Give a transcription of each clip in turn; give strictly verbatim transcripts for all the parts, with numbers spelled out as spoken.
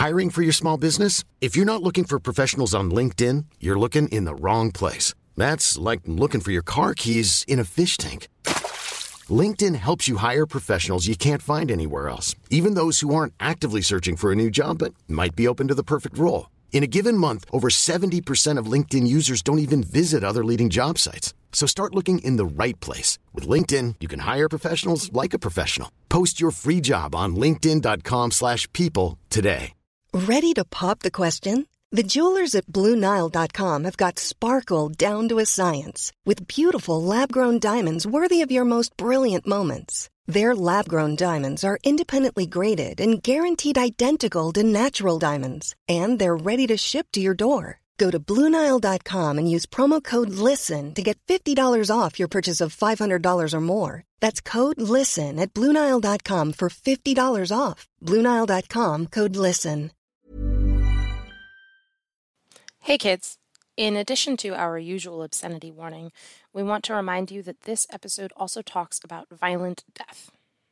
Hiring for your small business? If you're not looking for professionals on LinkedIn, you're looking in the wrong place. That's like looking for your car keys in a fish tank. LinkedIn helps you hire professionals you can't find anywhere else, even those who aren't actively searching for a new job but might be open to the perfect role. In a given month, over seventy percent of LinkedIn users don't even visit other leading job sites. So start looking in the right place. With LinkedIn, you can hire professionals like a professional. Post your free job on linkedin.com slash people today. Ready to pop the question? The jewelers at Blue Nile dot com have got sparkle down to a science with beautiful lab-grown diamonds worthy of your most brilliant moments. Their lab-grown diamonds are independently graded and guaranteed identical to natural diamonds, and they're ready to ship to your door. Go to Blue Nile dot com and use promo code LISTEN to get fifty dollars off your purchase of five hundred dollars or more. That's code LISTEN at Blue Nile dot com for fifty dollars off. Blue Nile dot com, code LISTEN. Hey kids! In addition to our usual obscenity warning, we want to remind you that this episode also talks about violent death.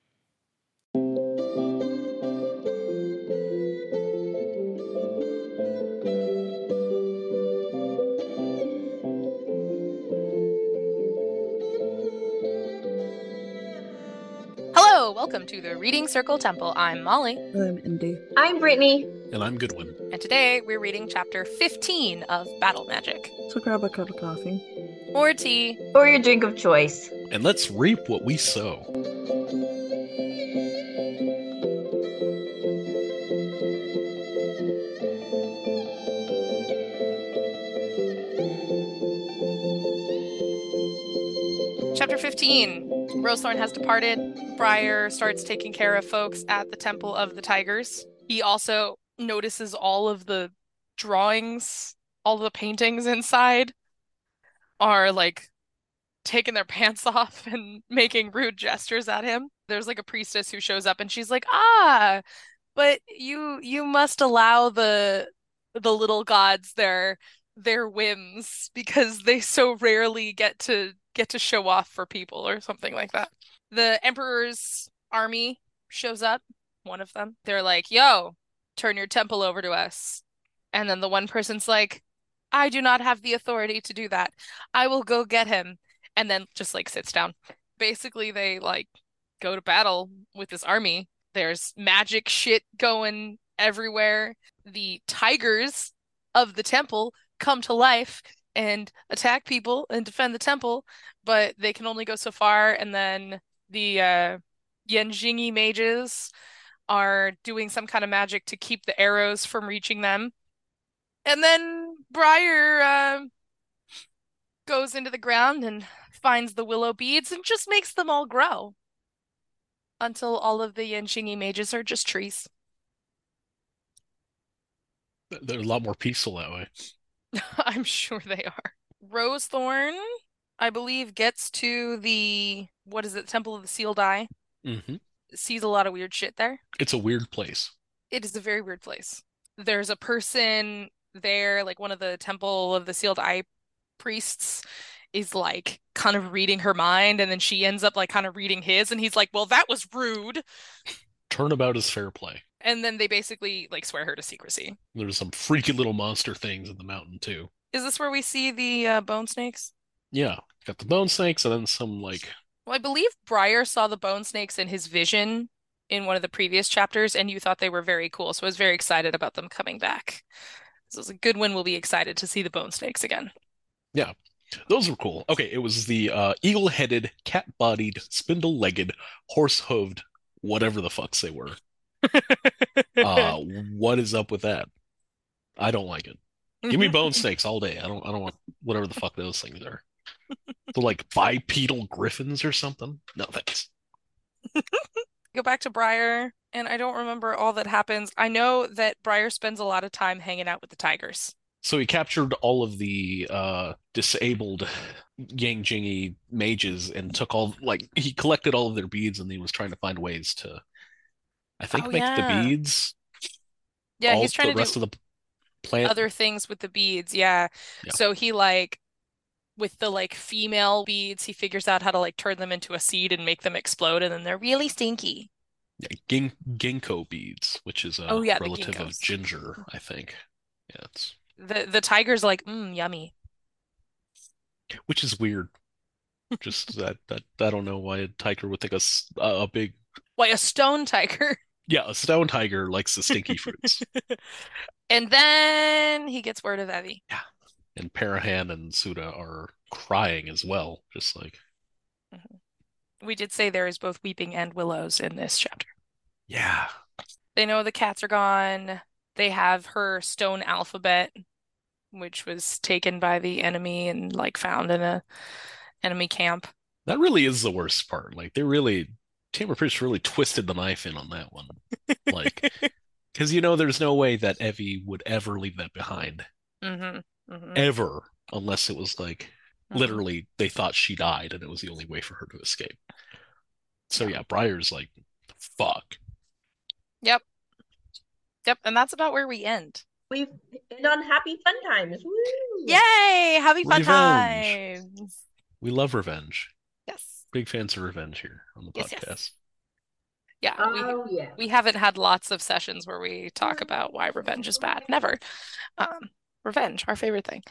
Hello! Welcome to the Reading Circle Temple. I'm Molly. I'm Indy. I'm Brittany. And I'm Goodwin. And today we're reading chapter fifteen of Battle Magic. So grab a cup of coffee. Or tea. Or your drink of choice. And let's reap what we sow. Chapter fifteen. Rosethorn has departed. Briar starts taking care of folks at the Temple of the Tigers. He also notices all of the drawings, all the paintings inside are like taking their pants off and making rude gestures at him. There's like a priestess who shows up and she's like, ah, but you you must allow the the little gods their their whims because they so rarely get to get to show off for people or something like that. The Emperor's army shows up, one of them. They're like, yo, turn your temple over to us. And then the one person's like, I do not have the authority to do that. I will go get him. And then just like sits down. Basically, they like go to battle with this army. There's magic shit going everywhere. The tigers of the temple come to life and attack people and defend the temple, but they can only go so far. And then the uh, Yanjingi mages are doing some kind of magic to keep the arrows from reaching them. And then Briar uh, goes into the ground and finds the willow beads and just makes them all grow until all of the Yanjingi mages are just trees. They're a lot more peaceful that way. I'm sure they are. Rosethorn, I believe, gets to the, what is it, Temple of the Sealed Eye. Mm-hmm. Sees a lot of weird shit there. It's a weird place. It is a very weird place. There's a person there, like one of the Temple of the Sealed Eye priests is like kind of reading her mind, and then she ends up like kind of reading his, and he's like, well, that was rude. Turnabout is fair play. And then they basically like swear her to secrecy. There's some freaky little monster things in the mountain too. Is this where we see the uh, bone snakes? Yeah, got the bone snakes and then some like... Well, I believe Briar saw the bone snakes in his vision in one of the previous chapters, and you thought they were very cool, so I was very excited about them coming back. So it was a good one. We'll be excited to see the bone snakes again. Yeah, those were cool. Okay, it was the uh, eagle-headed, cat-bodied, spindle-legged, horse-hooved, whatever the fucks they were. uh, what is up with that? I don't like it. Give me bone snakes all day. I don't. I don't want whatever the fuck those things are. They're like bipedal griffins or something. No thanks. Go back to Briar, and I don't remember all that happens. I know that Briar spends a lot of time hanging out with the tigers. So he captured all of the uh, disabled Yanjingi mages and took all like he collected all of their beads, and he was trying to find ways to. I think Oh, make yeah. the beads. Yeah, all he's trying the to rest do of the plant. other things with the beads. Yeah. Yeah. So he like with the like female beads, he figures out how to like turn them into a seed and make them explode, and then they're really stinky. Yeah, gin ginkgo beads, which is Oh a yeah, the relative of ginkgos. ginger, I think. Yeah, it's The the tiger's like, mmm, yummy. which is weird. Just that that I don't know why a tiger would think a, s- a a big Why a stone tiger? yeah, a stone tiger likes the stinky fruits. And then he gets word of Evie. Yeah. And Parahan and Suda are crying as well, just like Mhm. We did say there is both weeping and willows in this chapter. yeah. They know the cats are gone. They have her stone alphabet, which was taken by the enemy and like found in a enemy camp. That really is the worst part. Like they really Tamara Pierce really twisted the knife in on that one. Like because you know there's no way that Evie would ever leave that behind. hmm hmm Ever. Unless it was like hmm literally they thought she died and it was the only way for her to escape. So Yeah. yeah, Briar's like, fuck. Yep. Yep. And that's about where we end. We've been on happy fun times. Woo! Yay! Happy fun Revenge. times. We love revenge. Yes. Big fans of revenge here on the Yes, yes. podcast. Yeah, we Oh yeah. we haven't had lots of sessions where we talk about why revenge is bad. Never. Um, revenge, our favorite thing.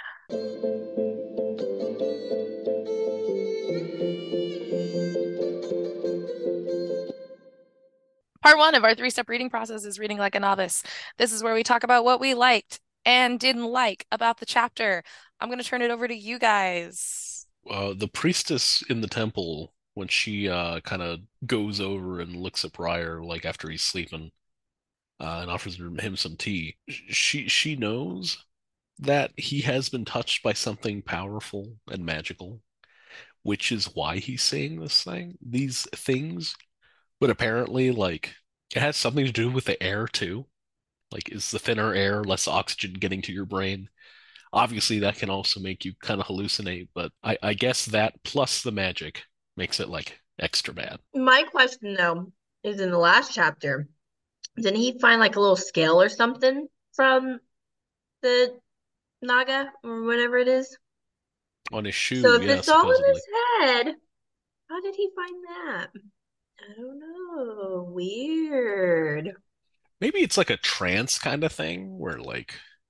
Part one of our three-step reading process is reading like a novice. This is where we talk about what we liked and didn't like about the chapter. I'm going to turn it over to you guys. Uh, the priestess in the temple, when she uh, kind of goes over and looks at Briar, like after he's sleeping, uh, and offers him some tea, she she knows that he has been touched by something powerful and magical, which is why he's saying this thing, these things. But apparently, like, it has something to do with the air too. Like, is the thinner air less oxygen getting to your brain? Obviously, that can also make you kind of hallucinate, but I, I guess that plus the magic makes it like extra bad. My question though is in the last chapter, didn't he find like a little scale or something from the Naga or whatever it is? On his So shoe, if yeah, it's all in supposedly. his head, how did he find that? I don't know. Weird. Maybe it's like a trance kind of thing where like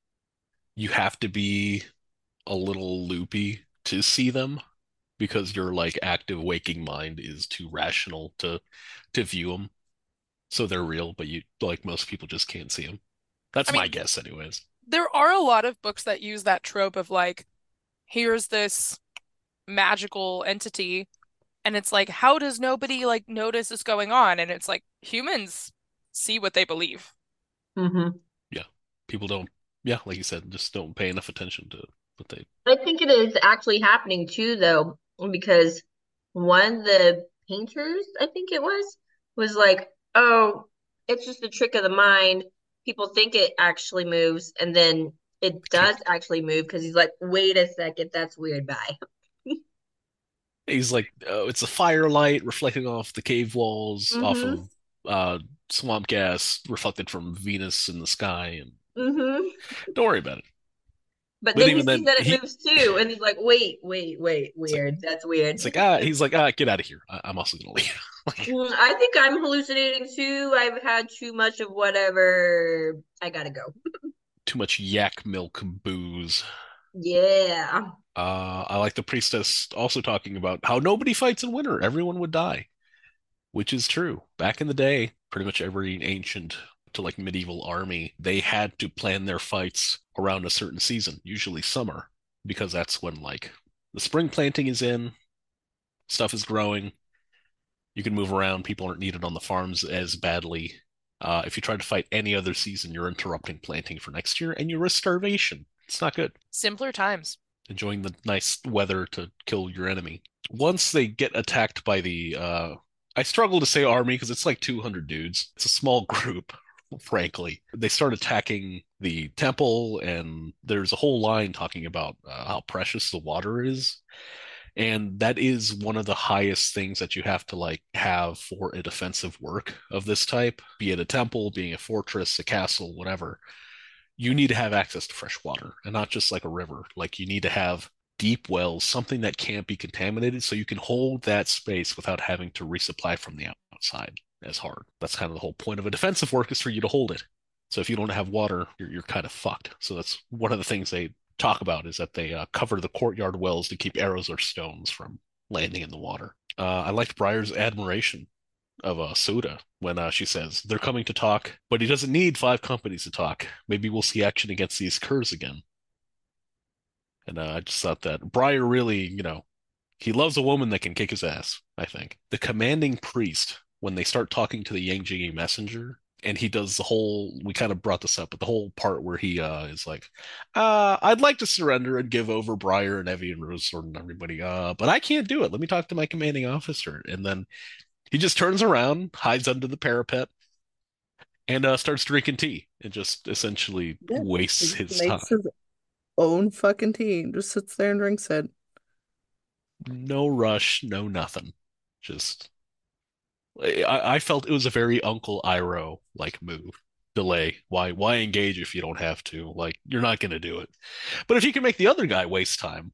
you have to be a little loopy to see them because your like active waking mind is too rational to to view them. So they're real, but you like most people just can't see them. I That's my mean, guess, anyways. there are a lot of books that use that trope of like, here's this magical entity, and it's like, how does nobody like notice this going on? And it's like humans see what they believe. Hmm. Yeah, people don't. Yeah, like you said, just don't pay enough attention to what they. I think it is actually happening too, though, because one of the painters, I think it was, was like, "Oh, it's just a trick of the mind. People think it actually moves, and then it does actually move." Because he's like, "Wait a second, that's weird." Bye. He's like, oh, it's a firelight reflecting off the cave walls, off Mm-hmm. of uh, swamp gas reflected from Venus in the sky, and Mm-hmm. don't worry about it. But But then he even sees then, that it he moves too, and he's like, "Wait, wait, wait, it's like weird. That's weird." it's like ah, he's like ah, get out of here. I, I'm also gonna leave. Like Mm, I think I'm hallucinating too. I've had too much of whatever. I gotta go. too much yak milk booze. Yeah. Uh, I like the priestess also talking about how nobody fights in winter. Everyone would die, which is true. Back in the day, pretty much every ancient to like medieval army, they had to plan their fights around a certain season, usually summer, because that's when like the spring planting is in, stuff is growing, you can move around, people aren't needed on the farms as badly. Uh, if you try to fight any other season, you're interrupting planting for next year and you risk starvation. It's not good. Simpler times. Enjoying the nice weather to kill your enemy. Once they get attacked by the, uh, I struggle to say army because it's like two hundred dudes. It's a small group, frankly. They start attacking the temple, and there's a whole line talking about uh, how precious the water is. And that is one of the highest things that you have to like have for a defensive work of this type, be it a temple, being a fortress, a castle, whatever. You need to have access to fresh water and not just like a river. Like you need to have deep wells, something that can't be contaminated so you can hold that space without having to resupply from the outside. as hard. That's kind of the whole point of a defensive work, is for you to hold it. So if you don't have water, you're, you're kind of fucked. So that's one of the things they talk about, is that they uh, cover the courtyard wells to keep arrows or stones from landing in the water. Uh, I liked Briar's admiration of uh, Soda when uh, she says, they're coming to talk, but he doesn't need five companies to talk. Maybe we'll see action against these curs again. And uh, I just thought that Briar really, you know, he loves a woman that can kick his ass, I think. The commanding priest, when they start talking to the Yang Jiggy messenger, and he does the whole, we kind of brought this up, but the whole part where he uh, is like, uh, I'd like to surrender and give over Briar and Evie and Rosesword and everybody, uh, but I can't do it. Let me talk to my commanding officer. And then he just turns around, hides under the parapet, and uh, starts drinking tea, and just essentially Yeah, wastes he his time. makes his own fucking tea and just sits there and drinks it. No rush, no nothing. Just, I, I felt it was a very Uncle Iroh like move. Delay. Why, why engage if you don't have to? Like, you're not going to do it. But if you can make the other guy waste time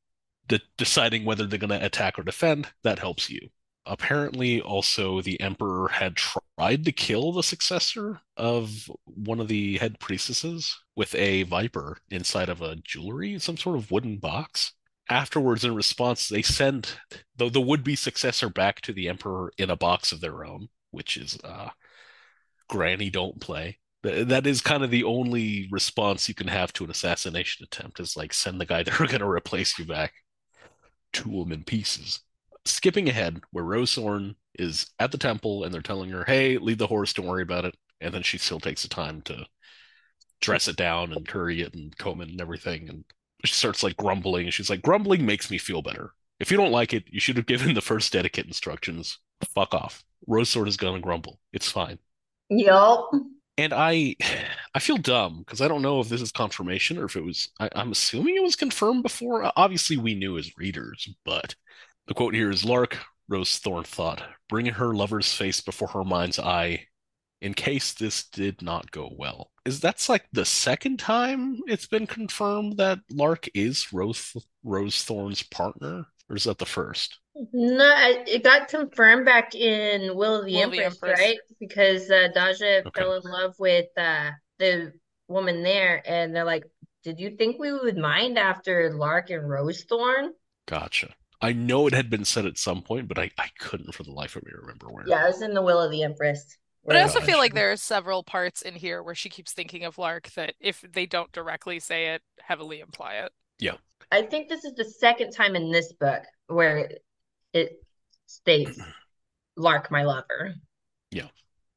de deciding whether they're going to attack or defend, that helps you. Apparently, also, the Emperor had tried to kill the successor of one of the head priestesses with a viper inside of a jewelry, some sort of wooden box. Afterwards, in response, they send the, the would-be successor back to the Emperor in a box of their own, which is uh, Granny don't play. That is kind of the only response you can have to an assassination attempt, is like, send the guy that are going to replace you back to him in pieces. Skipping ahead, where Rosethorn is at the temple and they're telling her, hey, leave the horse, don't worry about it. And then she still takes the time to dress it down and curry it and comb it and everything. And she starts like grumbling. And she's like, grumbling makes me feel better. If you don't like it, you should have given the first etiquette instructions. Fuck off. Rosesword is gonna grumble. It's fine. Yup. And I I feel dumb because I don't know if this is confirmation or if it was, I, I'm assuming it was confirmed before. Obviously, we knew as readers, but the quote here is, Lark, Rosethorn thought, bringing her lover's face before her mind's eye in case this did not go well. Is that's like the second time it's been confirmed that Lark is Rose Rosethorn's partner? Or is that the first? No, I- it got confirmed back in Will of the Will of the Empress, Empress. right? Because uh, Daja Okay. fell in love with uh, the woman there, and they're like, "Did you think we would mind after Lark and Rosethorn?" Gotcha. I know it had been said at some point, but I, I couldn't for the life of me remember where. Yeah, it was in the Will of the Empress. But I where- also feel like Gotcha. there are several parts in here where she keeps thinking of Lark that if they don't directly say it, heavily imply it. Yeah. I think this is the second time in this book where it, it states Lark, my lover. Yeah.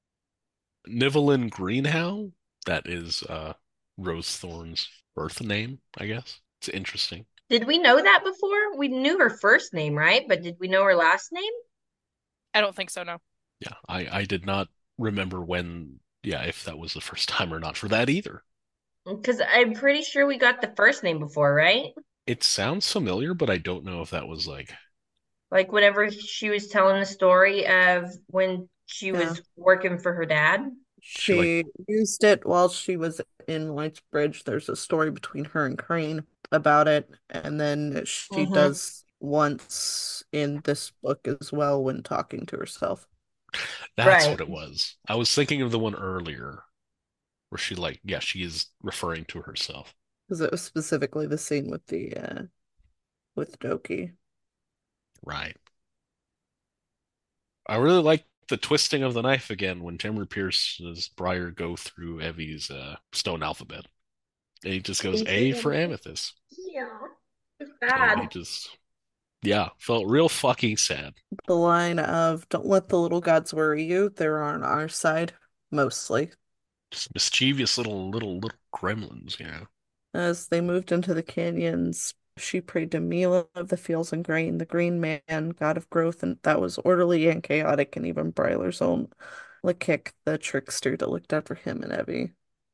Nivellen Greenhow, that is uh, Rosethorn's birth name, I guess. It's interesting. Did we know that before? We knew her first name, right? But did we know her last name? I don't think so, no. Yeah, I, I did not remember when, yeah, if that was the first time or not for that either. Because I'm pretty sure we got the first name before, right? It sounds familiar, but I don't know if that was like, Like whenever she was telling the story of when she Yeah. was working for her dad. She used it while she was in Lightsbridge. There's a story between her and Crane about it, and then she Mhm. does once in this book as well when talking to herself. that's Right. what it was. I was thinking of the one earlier where she like, yeah, she is referring to herself. Because it was specifically the scene with the uh with Doki. Right. I really like the twisting of the knife again when Tamara Pierce's Briar go through Evie's uh, stone alphabet. And he just goes A for amethyst. Yeah. It's And he bad. just, yeah, felt real fucking sad. The line of "Don't let the little gods worry you, they're on our side," mostly. Just mischievous little, little, little gremlins, you know. As they moved into the canyons, she prayed to Mila of the fields and grain, the green man, god of growth, and that was orderly and chaotic, and even Brylar's own Lakik, the trickster, that looked after him and Evie.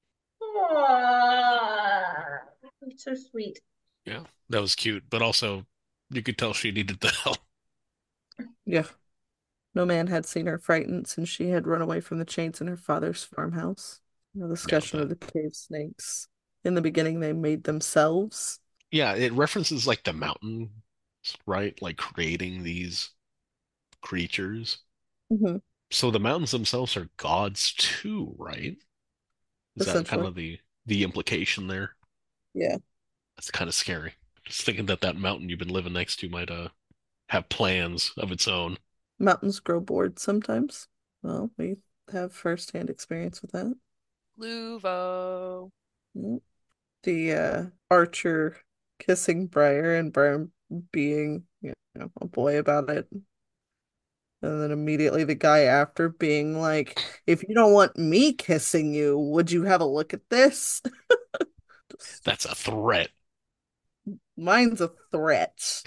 Aww. It's so sweet. Yeah, that was cute, but also you could tell she needed the help. Yeah. No man had seen her frightened since she had run away from the chains in her father's farmhouse. No discussion of the cave snakes. In the beginning, they made themselves. Yeah, it references like the mountain, right? Like creating these creatures. Mm-hmm. So the mountains themselves are gods too, right? Is that kind essentially. of the the implication there? Yeah. That's kind of scary. Just thinking that that mountain you've been living next to might uh have plans of its own. Mountains grow bored sometimes. Well, we have firsthand experience with that. Luvo. Mm. The uh, Archer kissing Briar and Briar being, you know, a boy about it. And then immediately the guy after being like, if you don't want me kissing you, would you have a look at this? Just, That's a threat. mine's a threat.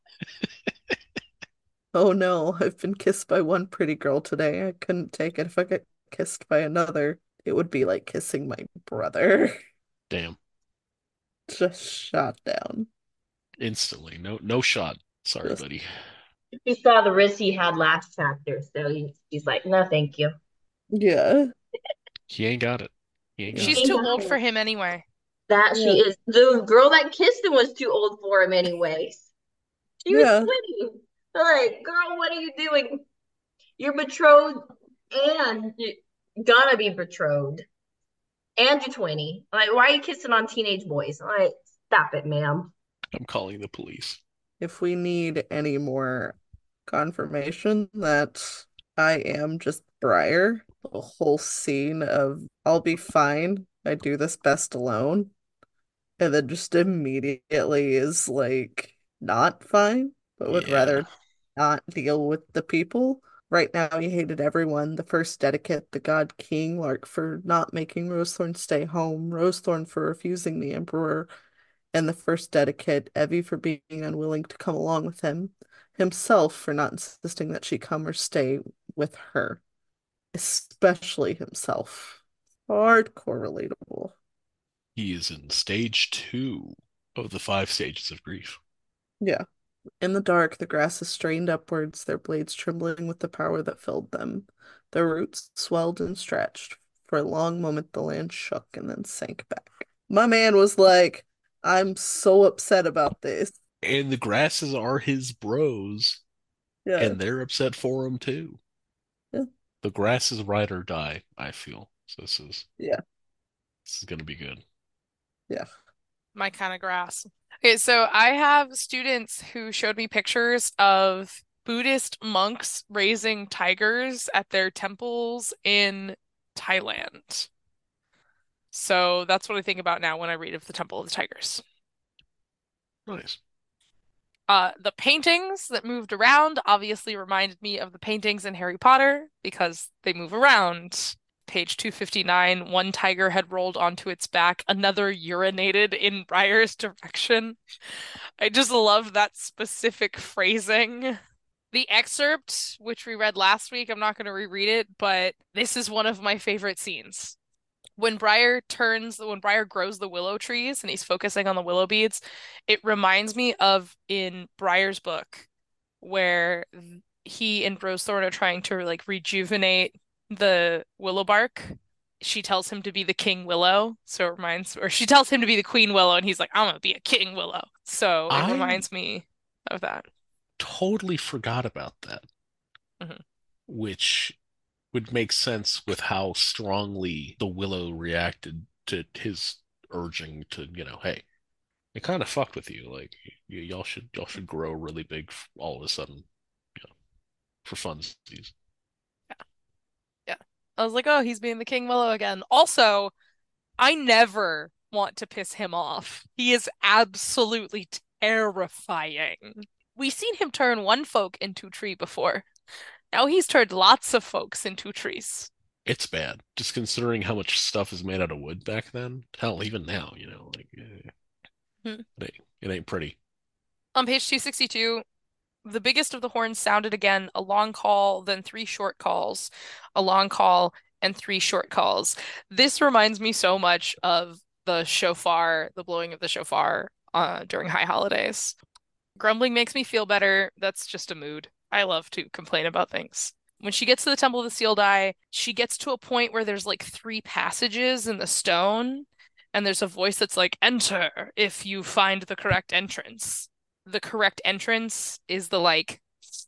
Oh no, I've been kissed by one pretty girl today. I couldn't take it. If I got kissed by another, it would be like kissing my brother. Damn. Just shot down. Instantly. No no shot. Sorry, Just, buddy. He saw the risk he had last chapter, so he, he's like, no, thank you. yeah. He ain't got it. He ain't got She's it. Ain't too got old it. for him anyway. That Yeah. she is. The girl that kissed him was too old for him, anyways. She was Yeah. twenty. They're like, girl, what are you doing? You're betrothed and you're gonna be betrothed. And you're twenty. Like, why are you kissing on teenage boys? Like, stop it, ma'am. I'm calling the police. If we need any more confirmation that I am just Briar, the whole scene of I'll be fine, I do this best alone, and then just immediately is like not fine, but would Yeah. rather not deal with the people. Right now, he hated everyone. The first dedicate, the God King, Lark for not making Rosethorn stay home, Rosethorn for refusing the Emperor, and the first dedicate, Evie for being unwilling to come along with him, himself for not insisting that she come or stay with her, especially himself. Hardcore relatable. He is in stage two of the five stages of grief. Yeah. In the dark, the grasses strained upwards, their blades trembling with the power that filled them. Their roots swelled and stretched. For a long moment, the land shook and then sank back. My man was like, I'm so upset about this. And the grasses are his bros, Yeah. and they're upset for him too. Yeah. The grass is ride or die, I feel. So this is Yeah. this is gonna be good. Yeah. My kind of grass. Okay, so I have students who showed me pictures of Buddhist monks raising tigers at their temples in Thailand. So that's what I think about now when I read of the Temple of the Tigers. Nice. Uh, the paintings that moved around obviously reminded me of the paintings in Harry Potter because they move around. Page two fifty-nine, one tiger had rolled onto its back, another urinated in Briar's direction. I just love that specific phrasing. The excerpt, which we read last week, I'm not going to reread it, but this is one of my favorite scenes. When Briar turns, when Briar grows the willow trees and he's focusing on the willow beads, it reminds me of in Briar's book where he and Rosethorn are trying to like rejuvenate the willow bark. She tells him to be the King Willow, so it reminds, or she tells him to be the Queen Willow, and he's like, "I'm gonna be a King Willow." So it I reminds me of that. totally forgot about that, Mhm. which would make sense with how strongly the Willow reacted to his urging to, you know, hey, it kind of fucked with you. Like, y y'all should y'all should grow really big all of a sudden, you know, for funsies. Yeah. I was like, "Oh, he's being the King Willow again." Also, I never want to piss him off. He is absolutely terrifying. We've seen him turn one folk into a tree before. Now he's turned lots of folks into trees. It's bad, just considering how much stuff is made out of wood back then. Hell, even now, you know, like eh, Hmm. it ain't, it ain't pretty. On page two sixty-two, the biggest of the horns sounded again, a long call, then three short calls, a long call, and three short calls. This reminds me so much of the shofar, the blowing of the shofar uh, during high holidays. Grumbling makes me feel better. That's just a mood. I love to complain about things. When she gets to the Temple of the Sealed Eye, she gets to a point where there's like three passages in the stone, and there's a voice that's like, enter if you find the correct entrance. The correct entrance is the like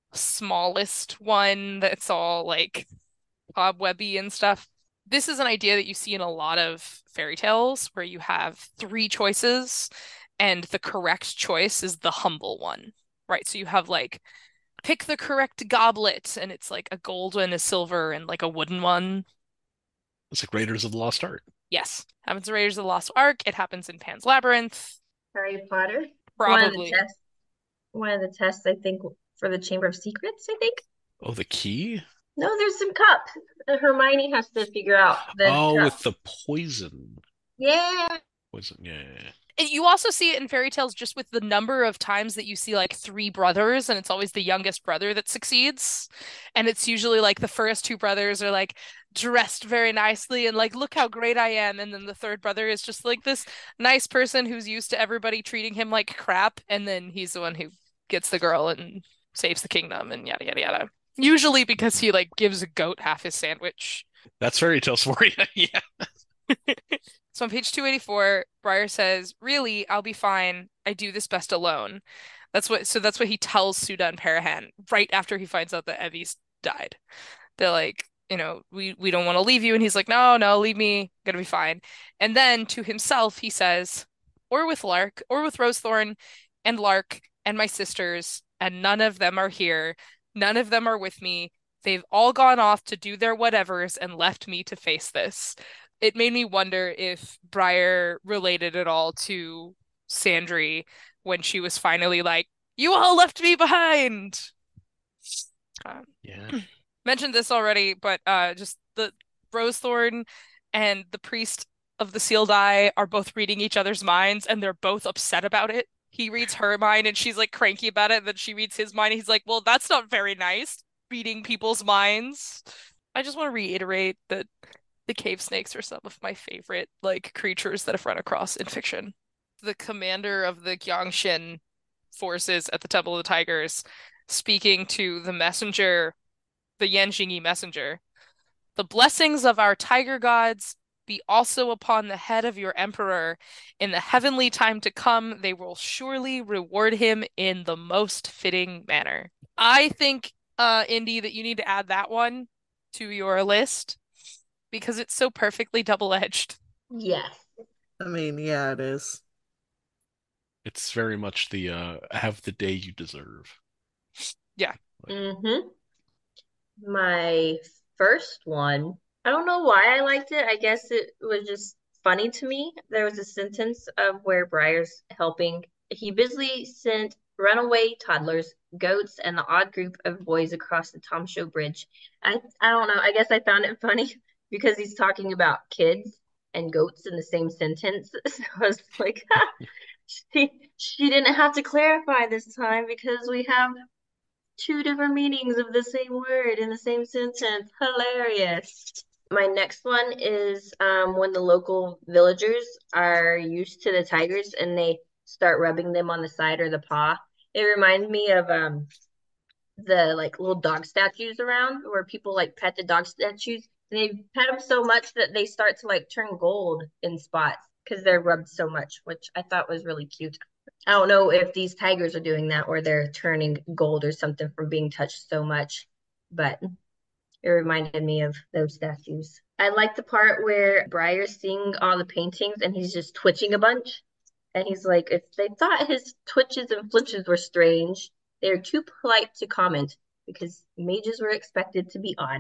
smallest one that's all like cobwebby and stuff. This is an idea that you see in a lot of fairy tales where you have three choices and the correct choice is the humble one, right? So you have like pick the correct goblet and it's like a gold one, a silver, and like a wooden one. It's like Raiders of the Lost Ark. Yes. Happens in Raiders of the Lost Ark. It happens in Pan's Labyrinth. Harry Potter. One of the Probably. tests. One of the tests, I think, for the Chamber of Secrets, I think. Oh, the key? No, there's some cup. Uh, Hermione has to figure out the Oh, cup. with the poison. Yeah. Poison, yeah. And you also see it in fairy tales just with the number of times that you see like three brothers, and it's always the youngest brother that succeeds. And it's usually like the first two brothers are like dressed very nicely and like, look how great I am. And then the third brother is just like this nice person who's used to everybody treating him like crap. And then he's the one who gets the girl and saves the kingdom and yada, yada, yada. Usually because he like gives a goat half his sandwich. That's fairy tales for you. Yeah. So on page two eighty-four, Briar says, really, I'll be fine. I do this best alone. That's what, so that's what he tells Suda and Parahan right after he finds out that Evie's died. They're like, you know, we, we don't want to leave you. And he's like, no, no, leave me. Gonna be fine. And then to himself, he says, or with Lark, or with Rosethorn and Lark and my sisters, and none of them are here. None of them are with me. They've all gone off to do their whatevers and left me to face this. It made me wonder if Briar related at all to Sandry when she was finally like, you all left me behind. Um, Yeah. mentioned this already, but uh, just the Rosethorn and the priest of the sealed eye are both reading each other's minds, and they're both upset about it. He reads her mind, and she's like cranky about it. And then she reads his mind, and he's like, "Well, that's not very nice, reading people's minds." I just want to reiterate that the cave snakes are some of my favorite like creatures that I've run across in fiction. The commander of the Gyeongshin forces at the Temple of the Tigers, speaking to the messenger, the Yanjingi messenger. The blessings of our tiger gods be also upon the head of your emperor. In the heavenly time to come, they will surely reward him in the most fitting manner. I think, uh, Indy, that you need to add that one to your list because it's so perfectly double-edged. Yes. I mean, yeah, it is. It's very much the uh have the day you deserve. Yeah. Mm-hmm. My first one, I don't know why I liked it. I guess it was just funny to me. There was a sentence of where Briar's helping. He busily sent runaway toddlers, goats, and the odd group of boys across the Tom Show Bridge. I I don't know. I guess I found it funny because he's talking about kids and goats in the same sentence. So I was like, ha, she she didn't have to clarify this time because we have two different meanings of the same word in the same sentence. Hilarious. My next one is um, when the local villagers are used to the tigers and they start rubbing them on the side or the paw. It reminds me of um, the like little dog statues around where people like pet the dog statues and they pet them so much that they start to like turn gold in spots because they're rubbed so much, which I thought was really cute. I don't know if these tigers are doing that or they're turning gold or something from being touched so much, but it reminded me of those statues. I like the part where Briar's seeing all the paintings and he's just twitching a bunch. And he's like, if they thought his twitches and flinches were strange, they're too polite to comment because mages were expected to be odd.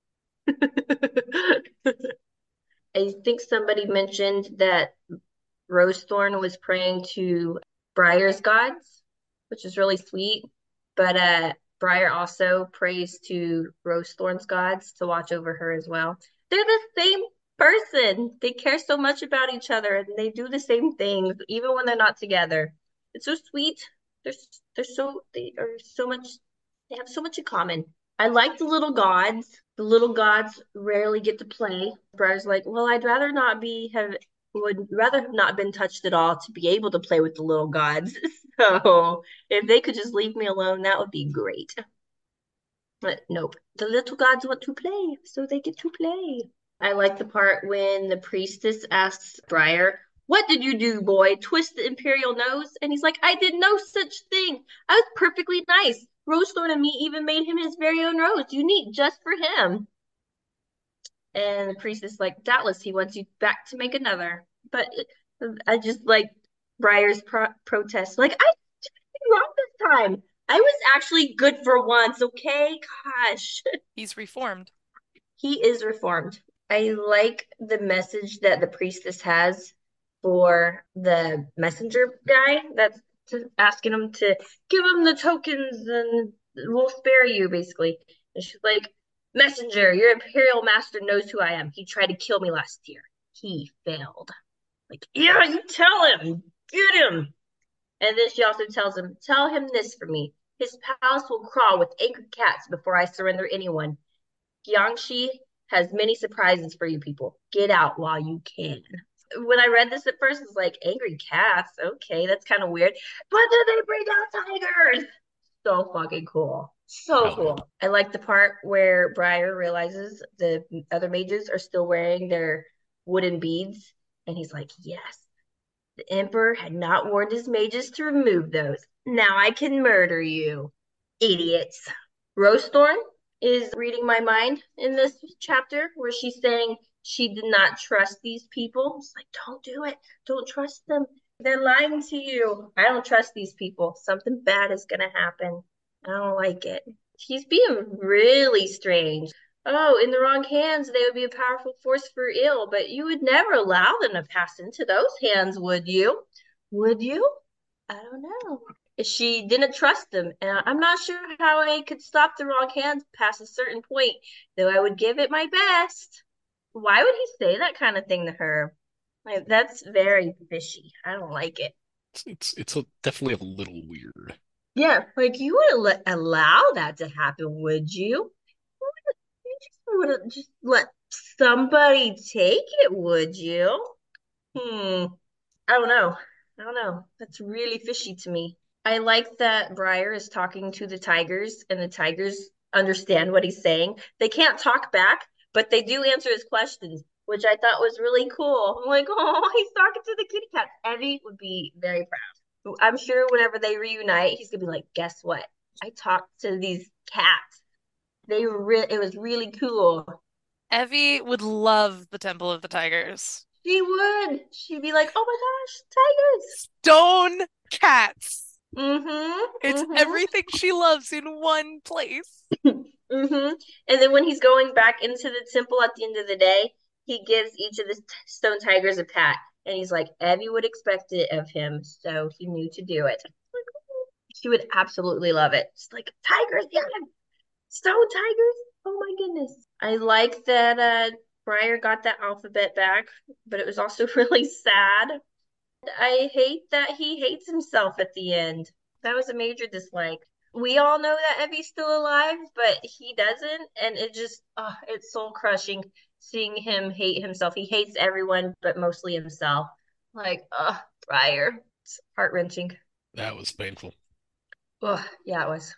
I think somebody mentioned that Rosethorn was praying to Briar's gods, which is really sweet. But uh, Briar also prays to Rosethorn's gods to watch over her as well. They're the same person. They care so much about each other and they do the same things even when they're not together. It's so sweet. They're they're so they are so much they have so much in common. I like the little gods. The little gods rarely get to play. Briar's like, well, I'd rather not be have would rather have not been touched at all to be able to play with the little gods. So if they could just leave me alone, that would be great. But nope, the little gods want to play, so they get to play. I like the part when the priestess asks Briar, what did you do, boy? Twist the imperial nose? And he's like, I did no such thing. I was perfectly nice. Rose Thorn and me even made him his very own rose, unique just for him. And the priest is like, doubtless he wants you back to make another. But I just like Briar's pro protest. Like, I did nothing wrong this time. I was actually good for once, okay? Gosh. He's reformed. He is reformed. I like the message that the priestess has for the messenger guy that's asking him to give him the tokens and we'll spare you, basically. And she's like, messenger, your imperial master knows who I am. He tried to kill me last year. He failed. Like, yeah, you tell him. Get him. And then she also tells him, tell him this for me. His palace will crawl with angry cats before I surrender anyone. Jiangshi has many surprises for you people. Get out while you can. When I read this at first, it's like, angry cats? Okay, that's kind of weird. But then they bring out tigers! So fucking cool. So Oh, cool. I like the part where Briar realizes the other mages are still wearing their wooden beads. And he's like, yes, the Emperor had not warned his mages to remove those. Now I can murder you. Idiots. Rose Thorn is reading my mind in this chapter where she's saying she did not trust these people. It's like, don't do it. Don't trust them. They're lying to you. I don't trust these people. Something bad is going to happen. I don't like it. She's being really strange. Oh, in the wrong hands, they would be a powerful force for ill, but you would never allow them to pass into those hands, would you? Would you? I don't know. She didn't trust them, and I'm not sure how I could stop the wrong hands past a certain point, though I would give it my best. Why would he say that kind of thing to her? Like, that's very fishy. I don't like it. It's it's, it's a, definitely a little weird. Yeah, like you wouldn't let, allow that to happen, would you? You just wouldn't just let somebody take it, would you? Hmm. I don't know. I don't know. That's really fishy to me. I like that Briar is talking to the tigers and the tigers understand what he's saying. They can't talk back, but they do answer his questions, which I thought was really cool. I'm like, oh, he's talking to the kitty cats. Eddie would be very proud. I'm sure whenever they reunite, he's gonna be like, guess what? I talked to these cats. They were re- it was really cool. Evie would love the Temple of the Tigers. She would. She'd be like, oh my gosh, Stone cats. tigers. Mm-hmm. It's mm-hmm. everything she loves in one place. Mm-hmm. And then when he's going back into the temple at the end of the day, he gives each of the t- stone tigers a pat. And he's like, Evie would expect it of him, so he knew to do it. Like, she would absolutely love it. She's like, tigers, yeah, stone tigers. Oh my goodness. I like that uh, Briar got that alphabet back, but it was also really sad. I hate that he hates himself at the end. That was a major dislike. We all know that Evie's still alive, but he doesn't, and it just, oh, it's soul crushing seeing him hate himself. He hates everyone, but mostly himself. Like, oh, Briar. It's heart wrenching. That was painful. Oh, yeah, it was.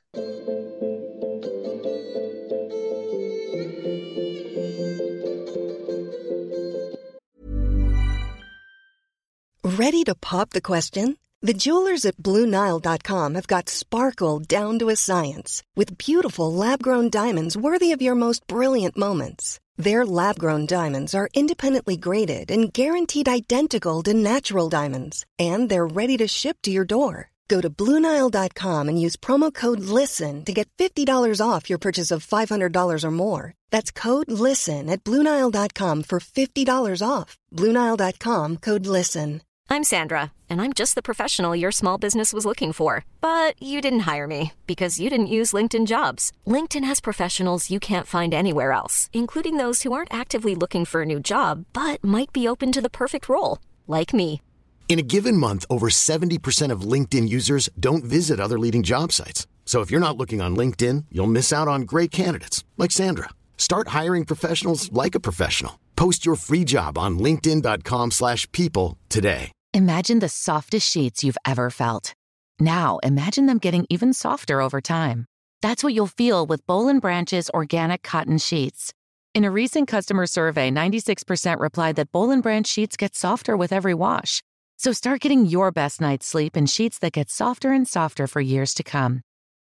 Ready to pop the question? The jewelers at Blue Nile dot com have got sparkle down to a science with beautiful lab-grown diamonds worthy of your most brilliant moments. Their lab-grown diamonds are independently graded and guaranteed identical to natural diamonds, and they're ready to ship to your door. Go to Blue Nile dot com and use promo code LISTEN to get fifty dollars off your purchase of five hundred dollars or more. That's code LISTEN at Blue Nile dot com for fifty dollars off. Blue Nile dot com, code LISTEN. I'm Sandra, and I'm just the professional your small business was looking for. But you didn't hire me because you didn't use LinkedIn Jobs. LinkedIn has professionals you can't find anywhere else, including those who aren't actively looking for a new job, but might be open to the perfect role, like me. In a given month, over seventy percent of LinkedIn users don't visit other leading job sites. So if you're not looking on LinkedIn, you'll miss out on great candidates like Sandra. Start hiring professionals like a professional. Post your free job on linkedin dot com slash people today. Imagine the softest sheets you've ever felt. Now, imagine them getting even softer over time. That's what you'll feel with Boll and Branch's organic cotton sheets. In a recent customer survey, ninety-six percent replied that Boll and Branch sheets get softer with every wash. So start getting your best night's sleep in sheets that get softer and softer for years to come.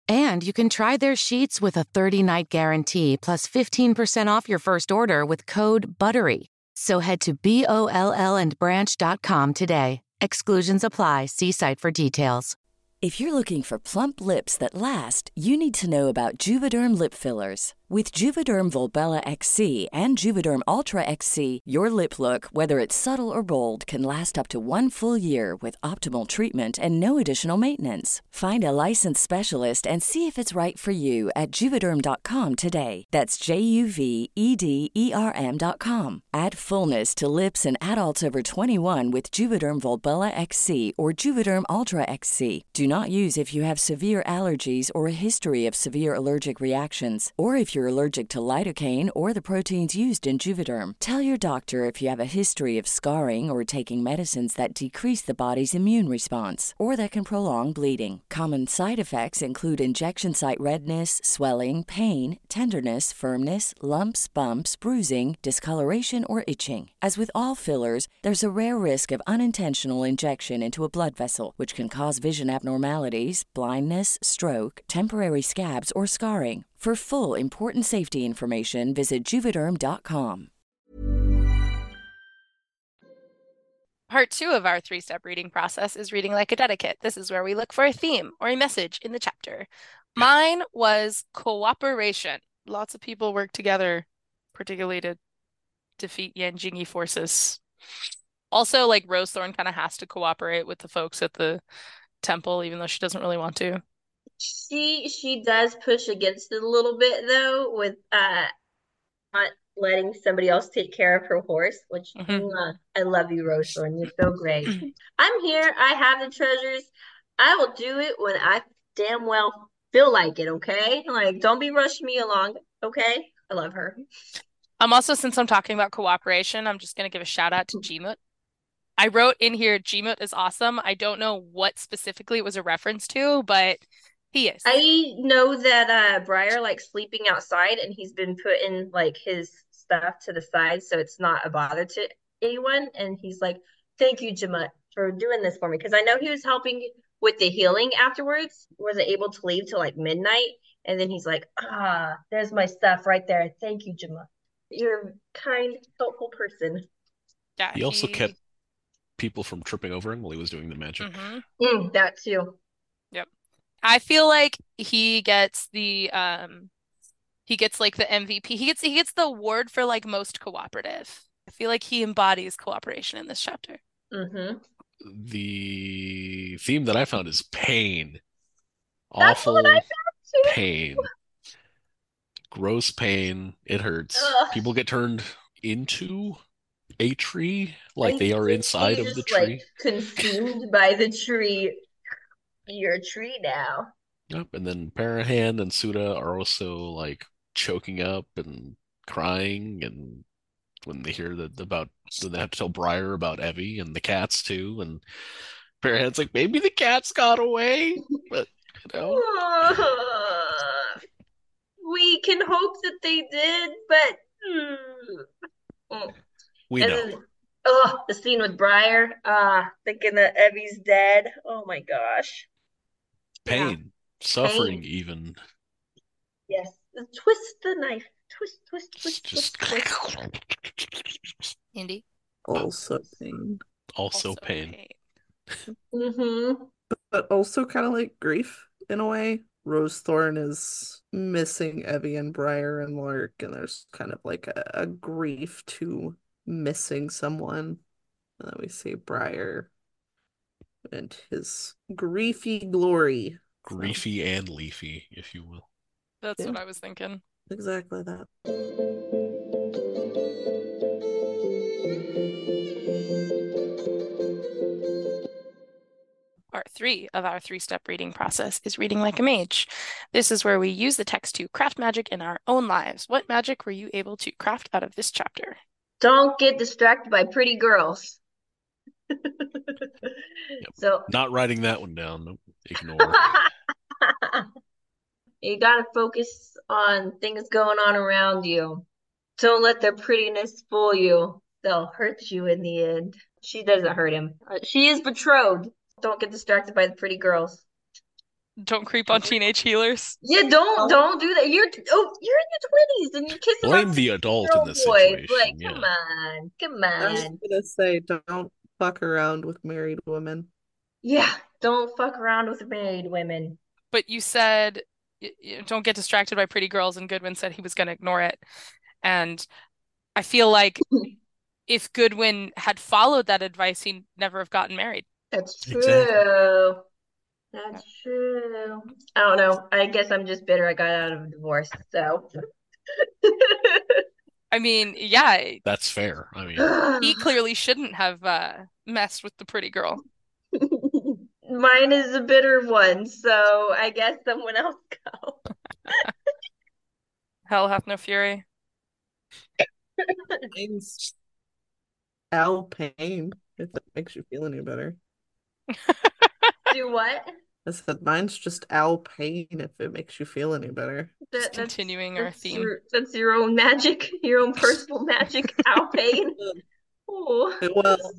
And you can try their sheets with a thirty-night guarantee plus fifteen percent off your first order with code BUTTERY. So head to B O L L and branch dot com today. Exclusions apply. See site for details. If you're looking for plump lips that last, you need to know about Juvederm lip fillers. With Juvederm Volbella X C and Juvederm Ultra X C, your lip look, whether it's subtle or bold, can last up to one full year with optimal treatment and no additional maintenance. Find a licensed specialist and see if it's right for you at Juvederm dot com today. That's J U V E D E R M dot com. Add fullness to lips in adults over twenty-one with Juvederm Volbella X C or Juvederm Ultra X C. Do not use if you have severe allergies or a history of severe allergic reactions, or if you're allergic to lidocaine or the proteins used in Juvederm. Tell your doctor if you have a history of scarring or taking medicines that decrease the body's immune response or that can prolong bleeding. Common side effects include injection site redness, swelling, pain, tenderness, firmness, lumps, bumps, bruising, discoloration, or itching. As with all fillers, there's a rare risk of unintentional injection into a blood vessel, which can cause vision abnormalities, blindness, stroke, temporary scabs, or scarring. For full, important safety information, visit Juvederm dot com. Part two of our three-step reading process is reading like a dedicate. This is where we look for a theme or a message in the chapter. Mine was cooperation. Lots of people work together, particularly to defeat Yanjingi forces. Also, like, Rosethorn kind of has to cooperate with the folks at the temple, even though she doesn't really want to. She she does push against it a little bit though, with uh not letting somebody else take care of her horse, which Mhm. mwah, I love you, Rosethorn. You're so great. I'm here. I have the treasures. I will do it when I damn well feel like it, okay? Like, don't be rushing me along, okay? I love her. I'm also, since I'm talking about cooperation, I'm just going to give a shout out to Gmut. I wrote in here, Gmut is awesome. I don't know what specifically it was a reference to, but he is. I know that uh Briar likes sleeping outside, and he's been putting like his stuff to the side so it's not a bother to anyone. And he's like, "Thank you, Jamut, for doing this for me," because I know he was helping with the healing afterwards. Wasn't able to leave till like midnight, and then he's like, "Ah, there's my stuff right there. Thank you, Jamut. You're a kind, helpful person." Yeah, He also he- kept people from tripping over him while he was doing the magic. Mhm. Mm, that too. Yep. I feel like he gets the um he gets like the M V P. He gets he gets the award for like most cooperative. I feel like he embodies cooperation in this chapter. Mm-hmm. The theme that I found is pain. That's Awful what I found too. pain. Gross pain. It hurts. Ugh. People get turned into a tree, like I they are think inside you're of the just, like, tree. consumed by the tree. You're a tree now. Yep. And then Parahan and Suda are also like choking up and crying, and when they hear that about then they have to tell Briar about Evie and the cats too, and Parahan's like, maybe the cats got away, but you know, We can hope that they did, but mm. we And know. then, oh, the scene with Briar, uh, thinking that Evie's dead. Oh my gosh. Yeah. Pain, suffering, Pain. even. Yes. Twist the knife. Twist, twist, It's twist, just twist, twist. Indy. Also pain. also Also pain. Mm-hmm. But also kind of like grief in a way. Rosethorn is missing Evie and Briar and Lark, and there's kind of like a, a grief to missing someone. And then we see Briar and his griefy glory. So, Griefy and leafy, if you will. That's Yeah. what I was thinking. exactly that. Part three of our three-step reading process is reading like a mage. This is where we use the text to craft magic in our own lives. What magic were you able to craft out of this chapter? Don't get distracted by pretty girls. So Not writing that one down. Nope. Ignore. you gotta focus on things going on around you. Don't let their prettiness fool you. They'll hurt you in the end. She doesn't hurt him. Uh, She is betrothed. Don't get distracted by the pretty girls. Don't creep on teenage healers. Yeah, don't don't do that. You're oh, you're in your twenties and you're kissing Blame on the adult in girl this boys. Like, situation. come Yeah. on, come I was on. gonna say, don't fuck around with married women. Yeah, don't fuck around with married women. But you said y- y- don't get distracted by pretty girls, and Goodwin said he was going to ignore it. And I feel like if Goodwin had followed that advice, he'd never have gotten married. That's true. Exactly. That's true. I don't know. I guess I'm just bitter I got out of a divorce, so. I mean, yeah, That's fair. I mean, he clearly shouldn't have uh, messed with the pretty girl. Mine is a bitter one, so I guess someone else go. Hell hath no fury. Mine's Al Payne, if that makes you feel any better. Do what? I said mine's just Al Payne, if it makes you feel any better. That, Just that's, continuing our that's theme. Your, that's your own magic, your own personal magic, Al Payne. Oh. Well,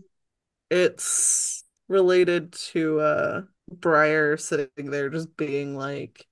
it's related to uh Briar sitting there just being like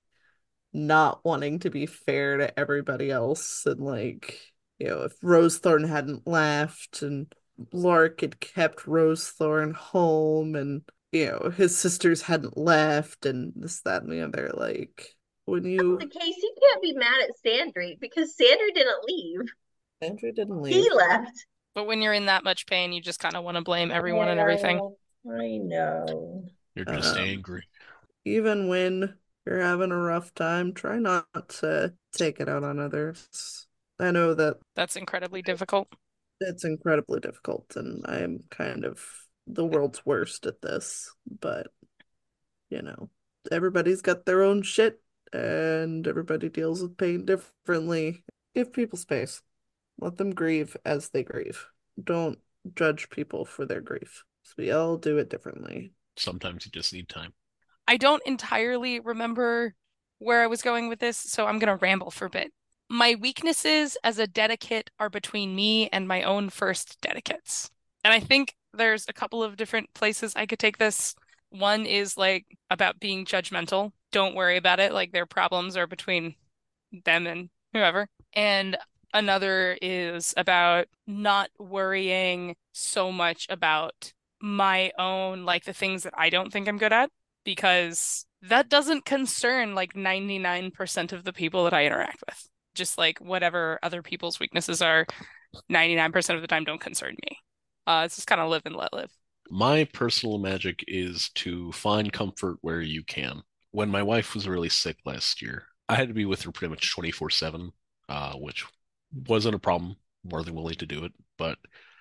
not wanting to be fair to everybody else, and like, you know, if Rosethorn hadn't left and Lark had kept Rosethorn home, and you know, his sisters hadn't left, and this, that, and the other, like when you The case, he can't be mad at Sandry because Sandry didn't leave. Andrew didn't leave. He left. But when you're in that much pain, you just kind of want to blame everyone and everything. I know. you're just Um, angry. Even when you're having a rough time, try not to take it out on others. I know that That's incredibly difficult. it's incredibly difficult, and I'm kind of the world's worst at this, but you know, everybody's got their own shit, and everybody deals with pain differently. Give people space. Let them grieve as they grieve. Don't judge people for their grief. So we all do it differently. Sometimes you just need time. I don't entirely remember where I was going with this, so I'm going to ramble for a bit. My weaknesses as a dedicate are between me and my own first dedicates. And I think there's a couple of different places I could take this. One is like about being judgmental. Don't worry about it. Like their problems are between them and whoever. And another is about not worrying so much about my own, like the things that I don't think I'm good at, because that doesn't concern like ninety-nine percent of the people that I interact with. Just like whatever other people's weaknesses are, ninety-nine percent of the time don't concern me. Uh, it's just kind of live and let live. My personal magic is to find comfort where you can. When my wife was really sick last year, I had to be with her pretty much twenty-four seven, uh, which wasn't a problem. More than willing to do it, but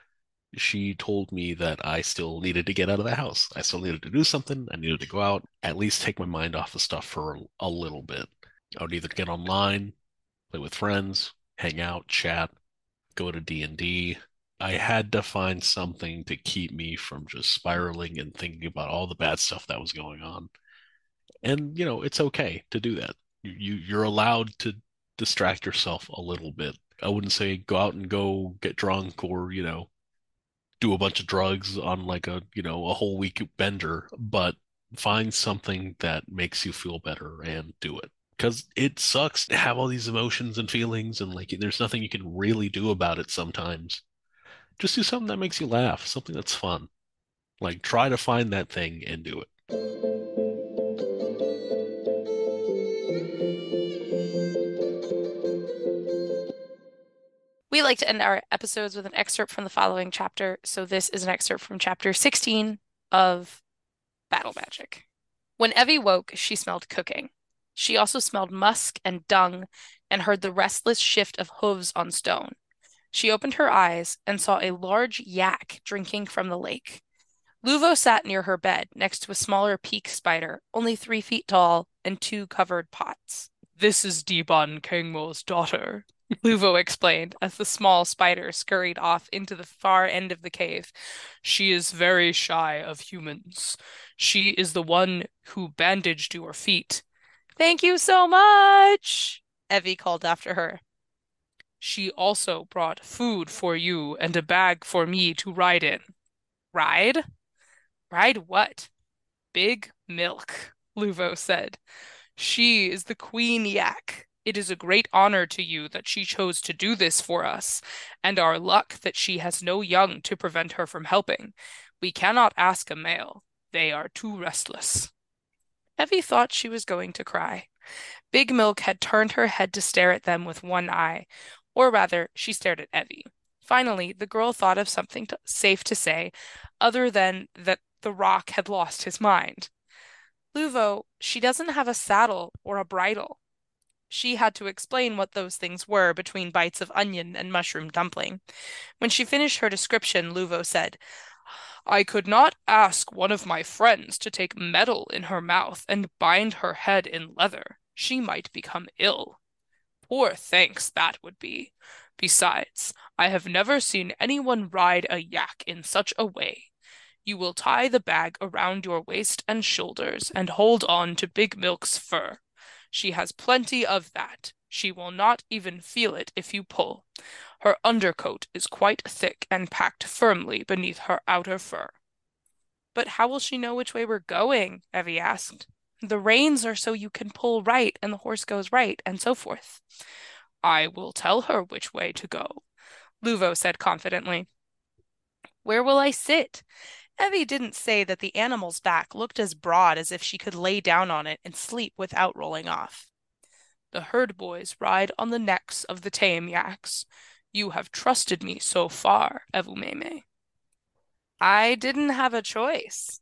she told me that I still needed to get out of the house. I still needed to do something. I needed to go out, at least take my mind off of stuff for a, a little bit. I would either get online, play with friends, hang out, chat, go to D and D. I had to find something to keep me from just spiraling and thinking about all the bad stuff that was going on. And, you know, it's okay to do that. You, you you're allowed to distract yourself a little bit. I wouldn't say go out and go get drunk or, you know, do a bunch of drugs on like a, you know, a whole week bender, but find something that makes you feel better and do it. Because it sucks to have all these emotions and feelings, and like there's nothing you can really do about it sometimes. Just do something that makes you laugh, something that's fun. Like try to find that thing and do it. We like to end our episodes with an excerpt from the following chapter, so this is an excerpt from chapter sixteen of Battle Magic. When Evie woke, she smelled cooking. She also smelled musk and dung and heard the restless shift of hooves on stone. She opened her eyes and saw a large yak drinking from the lake. Luvo sat near her bed, next to a smaller peak spider, only three feet tall, and two covered pots. "This is Dibon Kangmo's daughter," Luvo explained as the small spider scurried off into the far end of the cave. "She is very shy of humans. She is the one who bandaged your feet." "Thank you so much," Evie called after her. "She also brought food for you and a bag for me to ride in." "Ride? Ride what?" "Big milk," Luvo said. She is the Queen Yak. It is a great honor to you that she chose to do this for us, and our luck that she has no young to prevent her from helping. We cannot ask a male. They are too restless. Evie thought she was going to cry. Big Milk had turned her head to stare at them with one eye, or rather, she stared at Evie. Finally, the girl thought of something to, safe to say, other than that the rock had lost his mind. Luvo, she doesn't have a saddle or a bridle. She had to explain what those things were between bites of onion and mushroom dumpling. When she finished her description, Luvo said, I could not ask one of my friends to take metal in her mouth and bind her head in leather. She might become ill. Poor thanks that would be. Besides, I have never seen anyone ride a yak in such a way. You will tie the bag around your waist and shoulders and hold on to Big Milk's fur. She has plenty of that. She will not even feel it if you pull. Her undercoat is quite thick and packed firmly beneath her outer fur. But how will she know which way we're going? Evie asked. The reins are so you can pull right and the horse goes right, and so forth. I will tell her which way to go, Luvo said confidently. Where will I sit? Evie didn't say that the animal's back looked as broad as if she could lay down on it and sleep without rolling off. The herd boys ride on the necks of the tame yaks. You have trusted me so far, Evumeme. I didn't have a choice.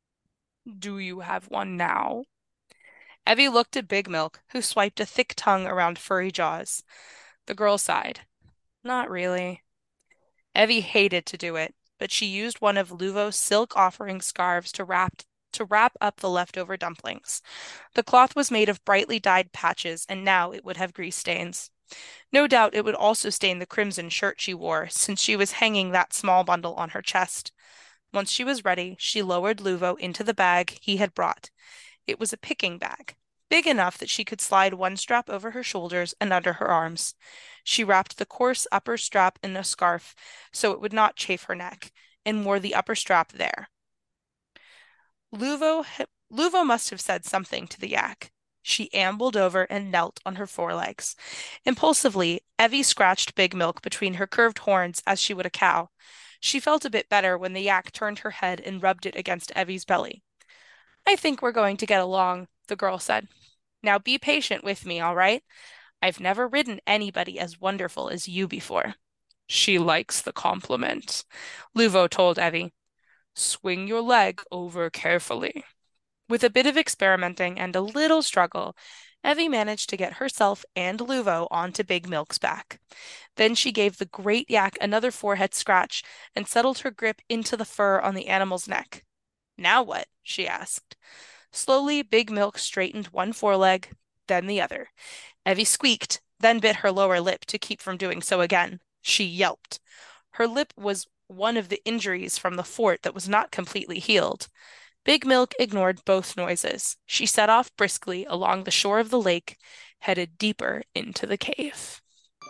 Do you have one now? Evie looked at Big Milk, who swiped a thick tongue around furry jaws. The girl sighed. Not really. Evie hated to do it, but she used one of Luvo's silk offering scarves to wrap to wrap up the leftover dumplings. The cloth was made of brightly dyed patches, and now it would have grease stains. No doubt it would also stain the crimson shirt she wore, since she was hanging that small bundle on her chest. Once she was ready, she lowered Luvo into the bag he had brought. It was a picking bag, big enough that she could slide one strap over her shoulders and under her arms. She wrapped the coarse upper strap in a scarf so it would not chafe her neck, and wore the upper strap there. Luvo, Luvo must have said something to the yak. She ambled over and knelt on her forelegs. Impulsively, Evie scratched Big Milk between her curved horns as she would a cow. She felt a bit better when the yak turned her head and rubbed it against Evie's belly. I think we're going to get along, the girl said. Now be patient with me, all right? I've never ridden anybody as wonderful as you before. She likes the compliment, Luvo told Evie. Swing your leg over carefully. With a bit of experimenting and a little struggle, Evie managed to get herself and Luvo onto Big Milk's back. Then she gave the great yak another forehead scratch and settled her grip into the fur on the animal's neck. Now what? She asked. Slowly, Big Milk straightened one foreleg, then the other. Evie squeaked, then bit her lower lip to keep from doing so again. She yelped. Her lip was one of the injuries from the fort that was not completely healed. Big Milk ignored both noises. She set off briskly along the shore of the lake, headed deeper into the cave.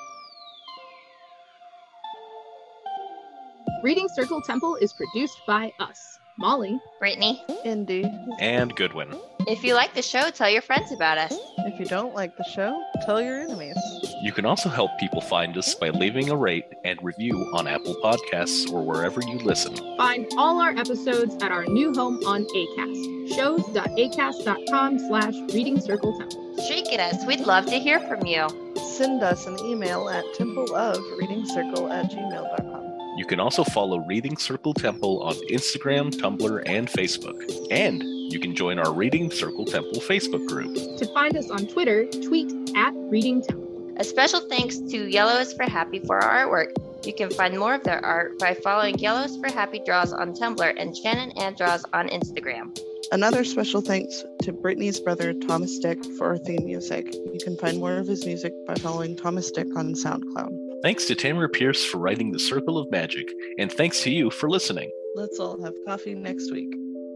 Reading Circle Temple is produced by us, Molly, Brittany, Indy. And Goodwin. if you like the show, tell your friends about us. If you don't like the show, tell your enemies. You can also help people find us by leaving a rate and review on Apple Podcasts or wherever you listen. Find all our episodes at our new home on Acast, shows.acast.com slash Reading Circle Temple. Shriek at us. We'd love to hear from you. Send us an email at templeofreadingcircle at gmail dot com. You can also follow Reading Circle Temple on Instagram, Tumblr, and Facebook. And you can join our Reading Circle Temple Facebook group. To find us on Twitter, tweet at Reading Temple. A special thanks to Yellow is for Happy for our artwork. You can find more of their art by following Yellow is for Happy Draws on Tumblr and Shannon Ann Draws on Instagram. Another special thanks to Brittany's brother Thomas Dick for our theme music. You can find more of his music by following Thomas Dick on SoundCloud. Thanks to Tamara Pierce for writing The Circle of Magic, and thanks to you for listening. Let's all have coffee next week.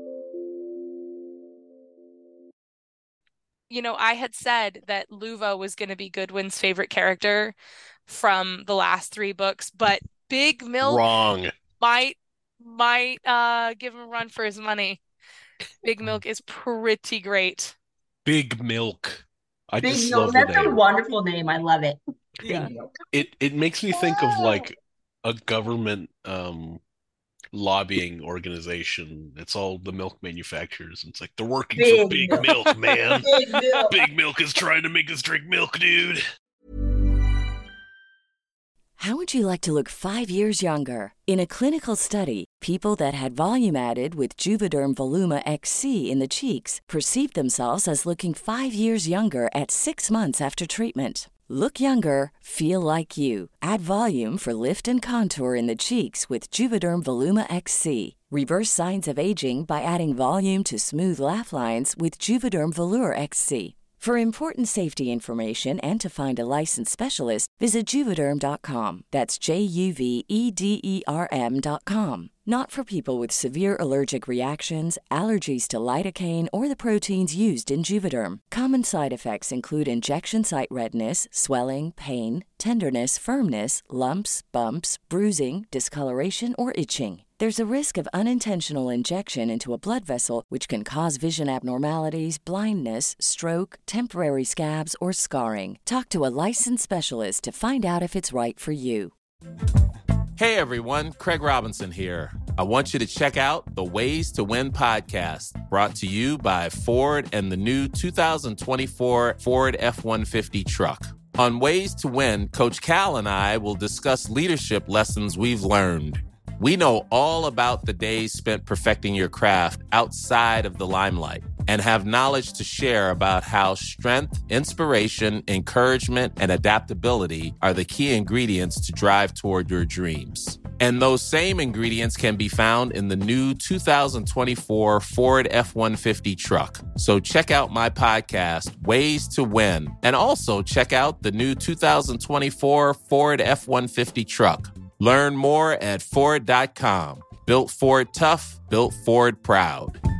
You know, I had said that Luvo was going to be Goodwin's favorite character from the last three books, but Big Milk Wrong. might might uh give him a run for his money. Big Milk is pretty great. Big Milk. I Big just Milk. love the That's a name. wonderful name. I love it. Yeah. Big Milk. It it makes me think of like a government um lobbying organization. It's all the milk manufacturers. It's like they're working for Big Big Milk. Milk, man. Big Milk. Big Milk is trying to make us drink milk, dude. How would you like to look five years younger? In a clinical study, people that had volume added with Juvederm Voluma X C in the cheeks perceived themselves as looking five years younger at six months after treatment. Look younger, feel like you. Add volume for lift and contour in the cheeks with Juvederm Voluma X C. Reverse signs of aging by adding volume to smooth laugh lines with Juvederm Volure X C. For important safety information and to find a licensed specialist, visit Juvederm dot com. That's J U V E D E R M dot com. Not for people with severe allergic reactions, allergies to lidocaine, or the proteins used in Juvederm. Common side effects include injection site redness, swelling, pain, tenderness, firmness, lumps, bumps, bruising, discoloration, or itching. There's a risk of unintentional injection into a blood vessel, which can cause vision abnormalities, blindness, stroke, temporary scabs, or scarring. Talk to a licensed specialist to find out if it's right for you. Hey everyone, Craig Robinson here. I want you to check out the Ways to Win podcast, brought to you by Ford and the new two thousand twenty-four Ford F one fifty truck. On Ways to Win, Coach Cal and I will discuss leadership lessons we've learned. We know all about the days spent perfecting your craft outside of the limelight and have knowledge to share about how strength, inspiration, encouragement, and adaptability are the key ingredients to drive toward your dreams. And those same ingredients can be found in the new two thousand twenty-four Ford F one fifty truck. So check out my podcast, Ways to Win, and also check out the new two thousand twenty-four Ford F one fifty truck. Learn more at Ford dot com. Built Ford tough, built Ford proud.